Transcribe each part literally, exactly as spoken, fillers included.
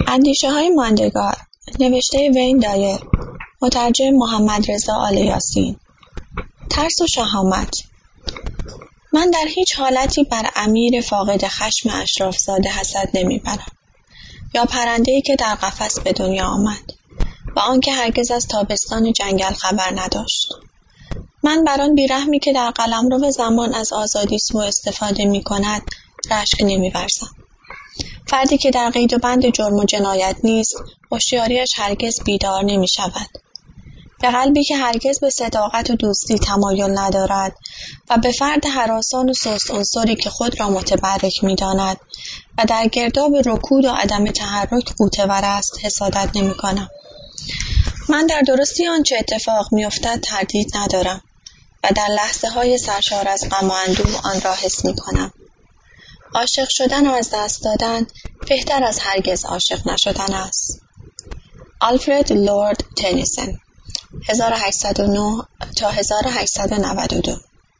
اندیشه های ماندگار، نوشته وین دایر، مترجم محمد رضا آل یاسین. ترس و شهامت. من در هیچ حالتی بر امیر فاقد خشم اشرافزاده حسد نمیبرم، یا پرنده‌ای که در قفس به دنیا آمد و آنکه هرگز از تابستان جنگل خبر نداشت. من بر آن بیرحمی که در قلمرو زمان از آزادی سوء استفاده می کند رشک نمی ورزم. فردی که در قید و بند جرم و جنایت نیست، هوشیاریش هرگز بیدار نمی شود. به قلبی که هرگز به صداقت و دوستی تمایل ندارد و به فرد هراسان و سست عنصری که خود را متبرک می داند و در گرداب رکود و عدم تحرک غوطه‌ور است حسادت نمی کنم. من در درستی آنچه اتفاق می افتد تردید ندارم و در لحظه های سرشار از غم و اندوه آن را حس می کنم. عاشق شدن و از دست دادن بهتر از هرگز عاشق نشدن است. آلفرد لورد تنیسن، هزار و هشتصد و نه تا هزار و هشتصد و نود و دو.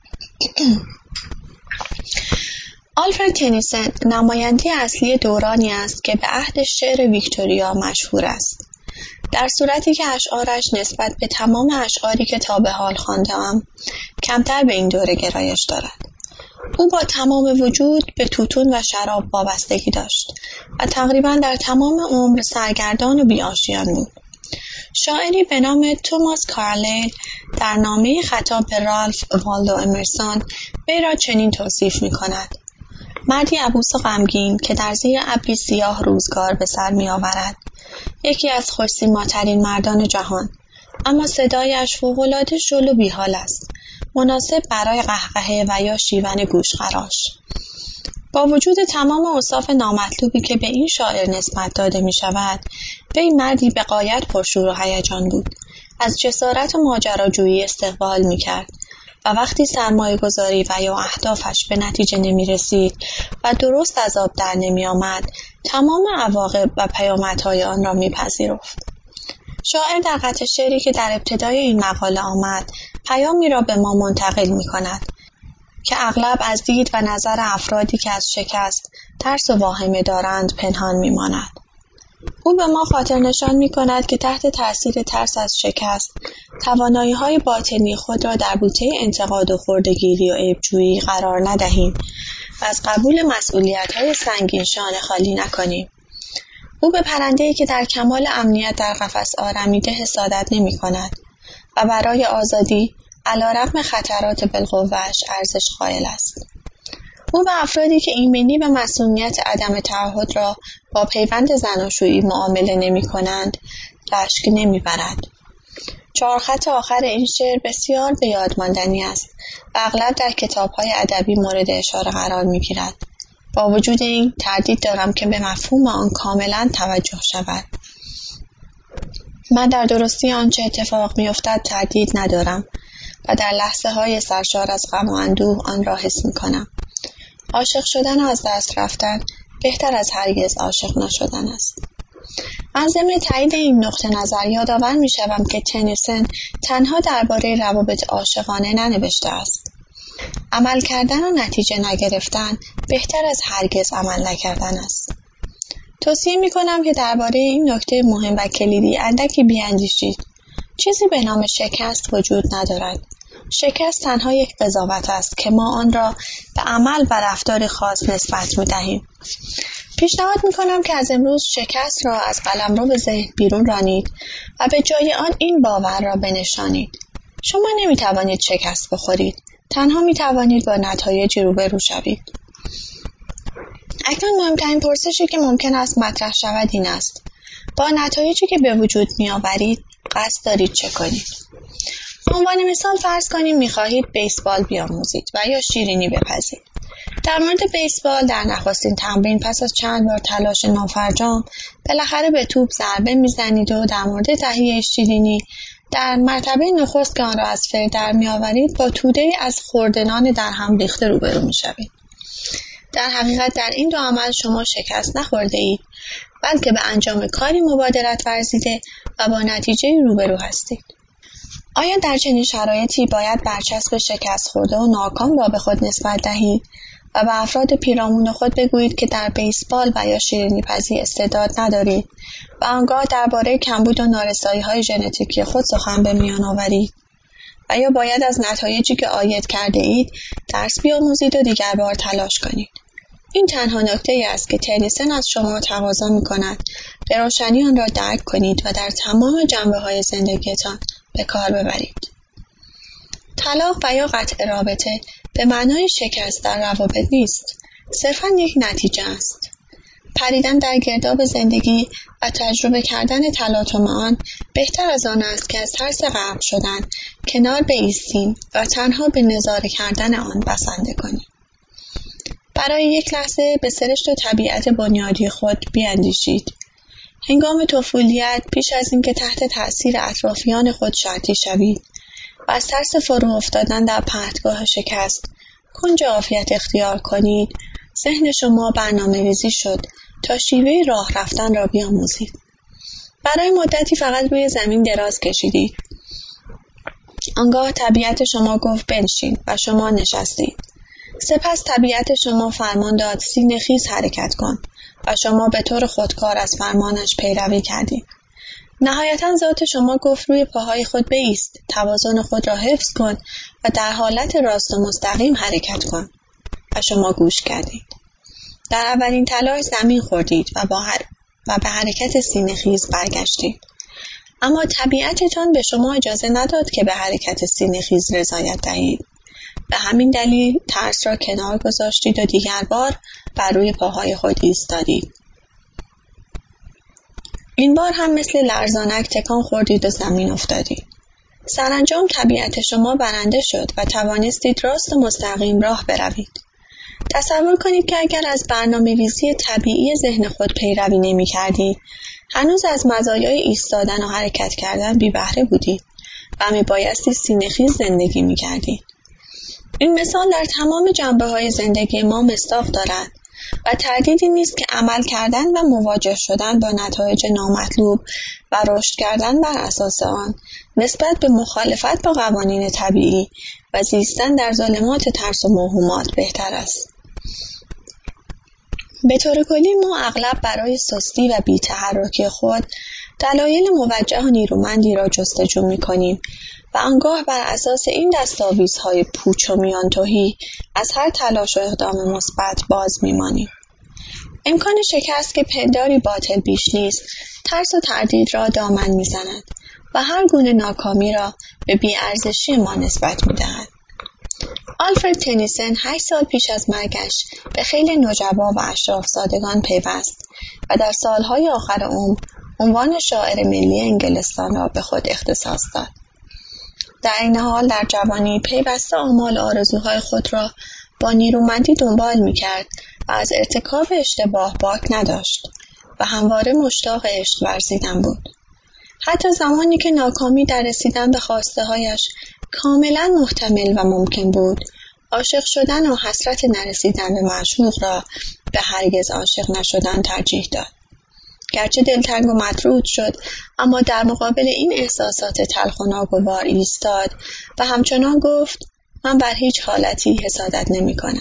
آلفرد تنیسن نماینده اصلی دورانی است که به عهد شعر ویکتوریا مشهور است، در صورتی که اشعارش نسبت به تمام اشعاری که تا به حال خوانده‌ام کمتر به این دوره گرایش دارد. او با تمام وجود به توتون و شراب وابستگی داشت و تقریباً در تمام عمر سرگردان و بی‌آشیان بود. شاعری به نام توماس کارلیل در نامه خطاب به رالف والدو امرسون وی را چنین توصیف می‌کند: مردی عبوس و غمگین که در زیر ابری سیاه روزگار به سر می‌آورد، یکی از خوش‌سیماترین مردان جهان، اما صدایش فوق‌العاده شل و بی‌حال است، مناسب برای قهقهه و یا شیون گوشخراش. با وجود تمام اوصاف نامطلوبی که به این شاعر نسبت داده می شود، وی مردی به غایت پرشور و هیجان بود. از جسارت و ماجراجویی استقبال می کرد و وقتی سرمایه گذاری و یا اهدافش به نتیجه نمی رسید و درست از آب در نمی آمد، تمام عواقب و پیامدهای آن را می پذیرفت. شاعر در قطع شعری که در ابتدای این مقاله آمد، پیامی را به ما منتقل می کند که اغلب از دید و نظر افرادی که از شکست ترس و واهمه دارند پنهان می ماند. او به ما خاطر نشان می کند که تحت تأثیر ترس از شکست توانایی های باطنی خود را در بوته انتقاد و خردگیری و عیبجویی قرار ندهیم و از قبول مسئولیت های سنگین شانه خالی نکنیم. او به پرنده‌ای که در کمال امنیت در قفس آرمیده حسادت نمی کند و برای آزادی علی‌رغم خطرات بالقوه‌اش ارزش قائل است. او به افرادی که ایمنی به مسئولیت عدم تعهد را با پیوند زناشویی معامله نمی کنند رشک نمی برد. چهار خط آخر این شعر بسیار به یاد ماندنی است و اغلب در کتاب‌های ادبی مورد اشاره قرار می گیرد. با وجود این تردید دارم که به مفهوم آن کاملا توجه شود. من در درستی آنچه اتفاق می افتد تردید ندارم و در لحظه های سرشار از غم و اندوه آن را حس می کنم. عاشق شدن و از دست رفتن بهتر از هرگز عاشق نشدن است. من ضمن تایید این نقطه نظر یادآور می شوم که تنیسن تنها درباره روابط عاشقانه ننوشته است. عمل کردن و نتیجه نگرفتن بهتر از هرگز عمل نکردن است. توصیه می کنم که درباره این نکته مهم و کلیدی اندکی بیاندیشید. چیزی به نام شکست وجود ندارد. شکست تنها یک قضاوت است که ما آن را به عمل و رفتار خاص نسبت می دهیم. پیشنهاد می کنم که از امروز شکست را از قلمرو به ذهن بیرون رانید و به جای آن این باور را بنشانید: شما نمی توانید شکست بخورید، تنها می توانید با نتایجی روبرو شوید. اکنون مهمترین پرسشی که ممکن است مطرح شود این است: با نتایجی که به وجود می آورید قصد دارید چه کنید؟ به عنوان مثال فرض کنیم می‌خواهید بیسبال بیاموزید و یا شیرینی بپزید. در مورد بیسبال در نخستین تمرین پس از چند بار تلاش نافرجام بالاخره به توپ ضربه میزنید و در مورد تهیه شیرینی در مرتبه نخست که آن را از فر در میآورید با توده‌ای از خوردنان در هم ریخته روبرو میشوید. در حقیقت در این دو عمل شما شکست نخورده اید، بلکه به انجام کاری مبادرت ورزیده و با نتیجه روبرو هستید. آیا در چنین شرایطی باید برچسب شکست خورده و ناکام را به خود نسبت دهید و به افراد پیرامون خود بگویید که در بیسبال و یا شیرینی‌پزی استعداد ندارید و آنگاه درباره کمبود و نارسایی‌های ژنتیکی خود سخن به میان آورید و یا باید از نتایجی که عاید کرده اید درس بیاموزید و دیگر بار تلاش کنید. این تنها نکته‌ای است که تنیسن از شما تقاضا می‌کند به روشنی آن را درک کنید و در تمام جنبه‌های زندگیتان به کار ببرید. طلاق و یا قطع رابطه به معنای شکست در روابط نیست، صرفاً یک نتیجه است. پریدن در گرداب زندگی و تجربه کردن تلاطم آن بهتر از آن است که از ترس غرق شدن کنار بایستیم و تنها به نظاره کردن آن بسنده کنیم. برای یک لحظه به سرشت و طبیعت بنیادی خود بیاندیشید. هنگام طفولیت پیش از اینکه تحت تأثیر اطرافیان خود شاطی شوید و از ترس فرو افتادن در پرتگاه شکست کنج عافیت اختیار کنید، ذهن شما برنامه‌ریزی شد تا شیوه راه رفتن را بیاموزید. برای مدتی فقط روی زمین دراز کشیدید. آنگاه طبیعت شما گفت بنشین و شما نشستید. سپس طبیعت شما فرمان داد سینه خیز حرکت کن و شما به طور خودکار از فرمانش پیروی کردید. نهایتاً ذات شما گفت روی پاهای خود بایست، توازن خود را حفظ کن و در حالت راست و مستقیم حرکت کن و شما گوش کردید. در اولین تلاش زمین خوردید و, با هر... و به حرکت سینه خیز برگشتید. اما طبیعتتان به شما اجازه نداد که به حرکت سینه خیز رضایت دهید. به همین دلیل ترس را کنار گذاشتید و دیگر بار بر روی پاهای خود ایستادید. این بار هم مثل لرزانک تکان خوردید و زمین افتادید. سرانجام طبیعت شما برنده شد و توانستید راست و مستقیم راه بروید. تصور کنید که اگر از برنامه‌ریزی طبیعی ذهن خود پیروی نمی کردید، هنوز از مزایای ایستادن و حرکت کردن بی بهره بودید و می بایستی سینه‌خیز زندگی می کردید. این مثال در تمام جنبه‌های زندگی ما مصداق دارد و تردیدی نیست که عمل کردن و مواجه شدن با نتایج نامطلوب و رشد کردن بر اساس آن نسبت به مخالفت با قوانین طبیعی و زیستن در ظلمات ترس و موهومات بهتر است. به طور کلی ما اغلب برای سستی و بی‌تحرکی خود دلایل موجه و نیرومندی را جستجو می‌کنیم و آنگاه بر اساس این دستاویزهای پوچ و میانتوهی از هر تلاش و اقدام مثبت باز می‌مانیم. امکان شکست که پنداری باطل بیش نیست، ترس و تردید را دامن می‌زند و هر گونه ناکامی را به بی‌ارزشی ما نسبت می‌دهد. آلفرد تنیسن هشت سال پیش از مرگش به خیل نجبا و اشرافزادگان پیوست و در سالهای آخر عمر عنوان شاعر ملی انگلستان را به خود اختصاص داد. در این حال در جوانی پیوسته آمال و آرزوهای خود را با نیرومندی دنبال می‌کرد و از ارتکاب اشتباه باک نداشت و همواره مشتاق عشق ورزیدن بود. حتی زمانی که ناکامی در رسیدن به خواسته‌هایش کاملا محتمل و ممکن بود، عاشق شدن و حسرت نرسیدن به معشوق را به هرگز عاشق نشدن ترجیح داد. گرچه دلتنگ و مطرود شد، اما در مقابل این احساسات تلخ و ناگوار ایستاد و همچنان گفت من بر هیچ حالتی حسادت نمی کنم.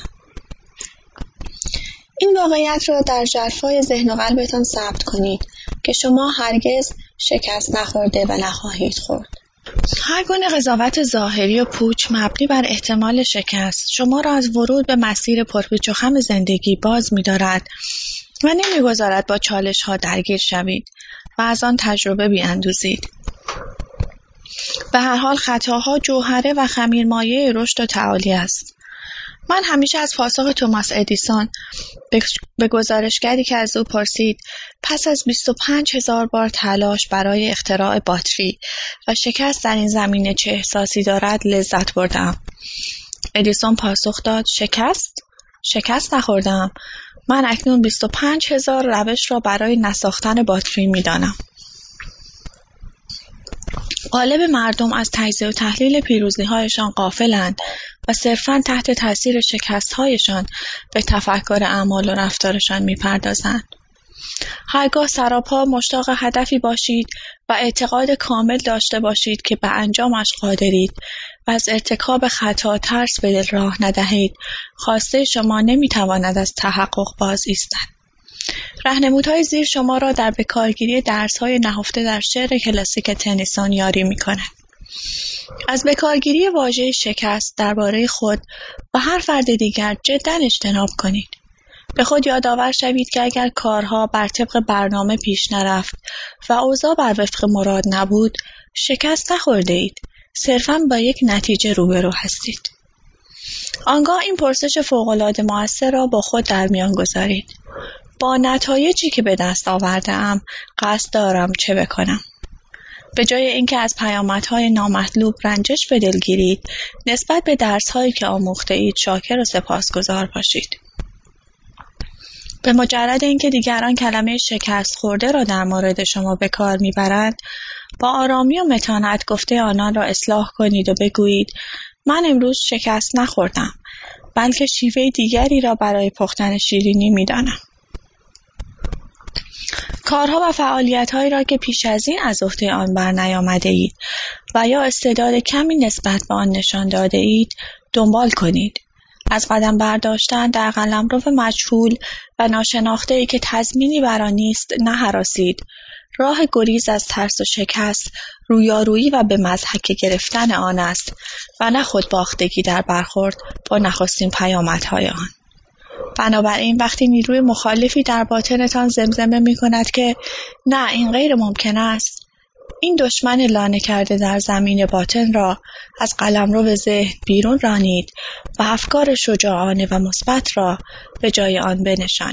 این واقعیت را در ژرفای ذهن و قلبتان ثبت کنید که شما هرگز شکست نخورده و نخواهید خورد. هر گونه قضاوت ظاهری و پوچ مبنی بر احتمال شکست شما را از ورود به مسیر پرپیچ و خم زندگی باز می‌دارد و نمی‌گذارد با چالش‌ها درگیر شوید و از آن تجربه بیاندوزید. به هر حال خطاها جوهره و خمیرمایه رشد و تعالی است. من همیشه از پاسخ توماس ادیسون به گزارشگری که از او پرسید پس از بیست و پنج هزار بار تلاش برای اختراع باتری و شکست در این زمینه چه احساسی دارد لذت بردم. ادیسون پاسخ داد شکست؟ شکست نخوردم. من اکنون بیست و پنج هزار روش را برای نساختن باتری می دانم. غالب مردم از تجزیه و تحلیل پیروزی‌هایشان غافلند و صرفاً تحت تاثیر شکست‌هایشان به تفکر اعمال و رفتارشان می‌پردازند. هرگاه سراپا مشتاق هدفی باشید و اعتقاد کامل داشته باشید که به انجامش قادرید و از ارتکاب خطا ترس به دل راه ندهید، خواسته شما نمیتواند از تحقق باز ایستد. راهنمودهای زیر شما را در بکارگیری درس‌های نهفته در شعر کلاسیک تنیسون یاری می‌کند. از بکارگیری واژه شکست درباره خود و هر فرد دیگر جداً اجتناب کنید. به خود یادآور شوید که اگر کارها بر طبق برنامه پیش نرفت و اوضاع بر وفق مراد نبود، شکست نخورده اید. صرفاً با یک نتیجه روبرو هستید. آنگاه این پرسش فوق‌العاده مؤثر را با خود در میان گذارید. با نتایجی که به دست آورده‌ام قصد دارم چه بکنم؟ به جای اینکه از پیامدهای نامطلوب رنجش به دل گیرید، نسبت به درس‌هایی که آموخته اید شاکر و سپاسگزار باشید. به مجرد اینکه دیگران کلمه شکست خورده را در مورد شما به کار میبرند، با آرامی و متانت گفته آنان را اصلاح کنید و بگویید من امروز شکست نخوردم، بلکه شیوه دیگری را برای پختن شیرینی میدانم. کارها و فعالیت‌هایی را که پیش از این از عهده آن بر نیامده اید و یا استعداد کمی نسبت به آن نشان داده اید دنبال کنید. از قدم برداشتن در قلمرو مجهول و ناشناخته‌ای که تضمینی بر آن نیست نهراسید. راه گریز از ترس و شکست رویارویی و به مضحک گرفتن آن است و نه خودباختگی در برخورد با نخستین پیامدهای آن. بنابراین وقتی نیروی مخالفی در باطنتان زمزمه می کند که نه این غیر ممکن است، این دشمن لانه کرده در زمین باطن را از قلمرو ذهن بیرون رانید و افکار شجاعانه و مثبت را به جای آن بنشانید.